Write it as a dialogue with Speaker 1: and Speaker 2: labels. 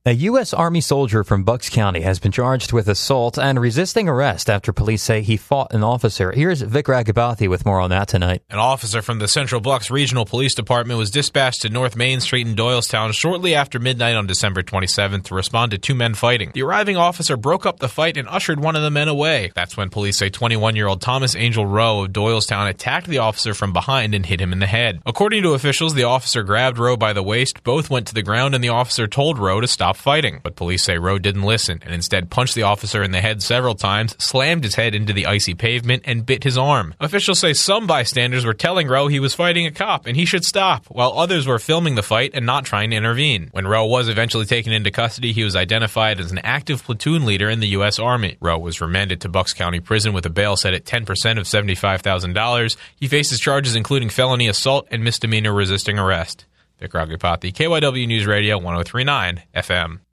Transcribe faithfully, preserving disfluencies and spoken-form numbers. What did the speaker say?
Speaker 1: A U S. Army soldier from Bucks County has been charged with assault and resisting arrest after police say he fought an officer. Here's Vic Ragabathy with more on that tonight.
Speaker 2: An officer from the Central Bucks Regional Police Department was dispatched to North Main Street in Doylestown shortly after midnight on December twenty-seventh to respond to two men fighting. The arriving officer broke up the fight and ushered one of the men away. That's when police say twenty-one-year-old Thomas Angel Rowe of Doylestown attacked the officer from behind and hit him in the head. According to officials, the officer grabbed Rowe by the waist, both went to the ground, and the officer told Rowe to stop fighting. But police say Rowe didn't listen and instead punched the officer in the head several times, slammed his head into the icy pavement, and bit his arm. Officials say some bystanders were telling Rowe he was fighting a cop and he should stop, while others were filming the fight and not trying to intervene. When Rowe was eventually taken into custody, he was identified as an active platoon leader in the U S. Army. Rowe was remanded to Bucks County Prison with a bail set at ten percent of seventy-five thousand dollars. He faces charges including felony assault and misdemeanor resisting arrest. Vic Ragabathy, K Y W News Radio, one oh three point nine F M.